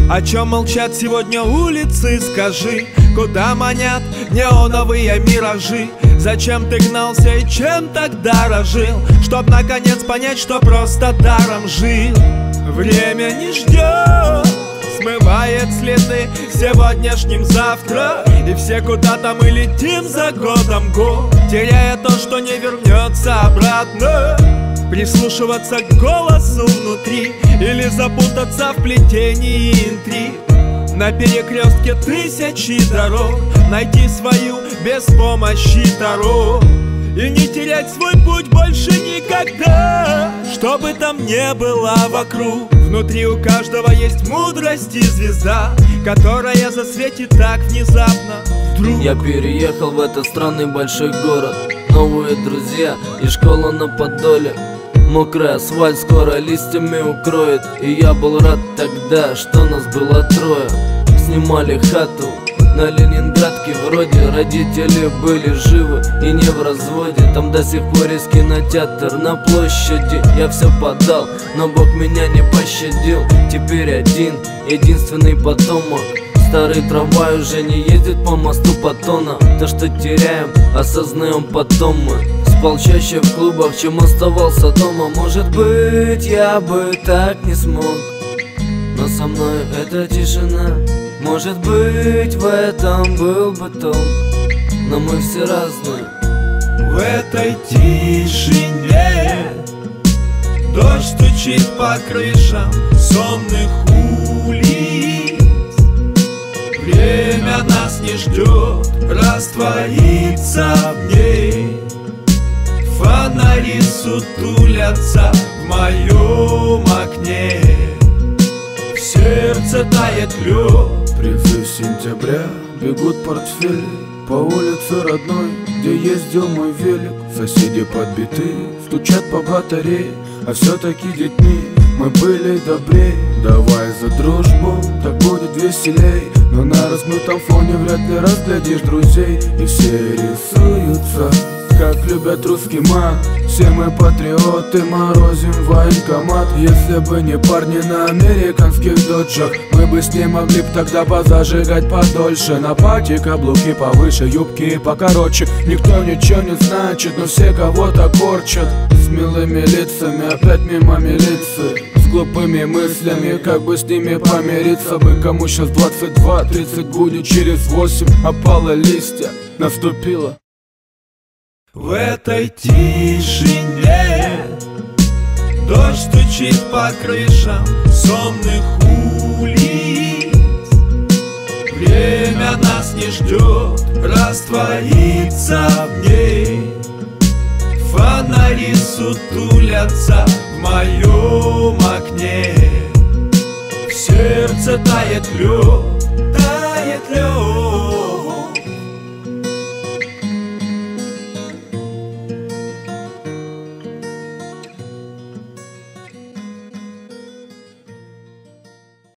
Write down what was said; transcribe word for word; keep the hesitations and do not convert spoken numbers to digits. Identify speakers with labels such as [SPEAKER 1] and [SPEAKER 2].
[SPEAKER 1] О чем молчат сегодня улицы, скажи? Куда манят неоновые миражи? Зачем ты гнался и чем так дорожил? Чтоб наконец понять, что просто даром жил. Время не ждет, смывает следы сегодняшним завтра. И все куда-то мы летим за годом год, теряя то, что не вернется обратно. Прислушиваться к голосу внутри или запутаться в плетении интриг. На перекрестке тысячи дорог найти свою без помощи Таро. И не терять свой путь больше никогда, что бы там ни было вокруг. Внутри у каждого есть мудрость и звезда, которая засветит так внезапно вдруг.
[SPEAKER 2] Я переехал в этот странный большой город, новые друзья и школа на Подоле. Мокрый асфальт скоро листьями укроет. И я был рад тогда, что нас было трое. Снимали хату на Ленинградке вроде. Родители были живы и не в разводе. Там до сих пор есть кинотеатр на площади. Я все подал, но Бог меня не пощадил. Теперь один, единственный потомок. Старый трамвай уже не ездит по мосту Паттона. То, что теряем, осознаем потом мы. Спал чаще в клубах, чем оставался дома. Может быть, я бы так не смог, но со мной эта тишина. Может быть, в этом был бы толк, но мы все разные.
[SPEAKER 1] В этой тишине дождь стучит по крышам сонных улиц. Время нас не ждет, растворится в ней. Фонари сутулятся в моем окне. В сердце тает лед.
[SPEAKER 3] Призыв сентября, бегут портфели по улице родной, где ездил мой велик. Соседи подбиты, стучат по батарее, а все-таки детьми мы были добрей. Давай за дружбу, так будет веселей. Но на размытом фоне вряд ли разглядишь друзей. И все рисуются, как любят русский мат. Все мы патриоты, морозим военкомат. Если бы не парни на американских доджах, мы бы с ней могли б тогда позажигать подольше. На пати каблуки повыше, юбки покороче. Никто ничего не значит, но все кого-то корчат. С милыми лицами опять мимо милиции, с глупыми мыслями, как бы с ними помириться бы. Кому сейчас двадцать два, тридцать будет через восемь. Опало листья, наступило.
[SPEAKER 1] В этой тишине дождь стучит по крышам сонных улиц. Время нас не ждет, растворится в ней. Фонари сутулятся в моем окне. В сердце тает лед, тает лед.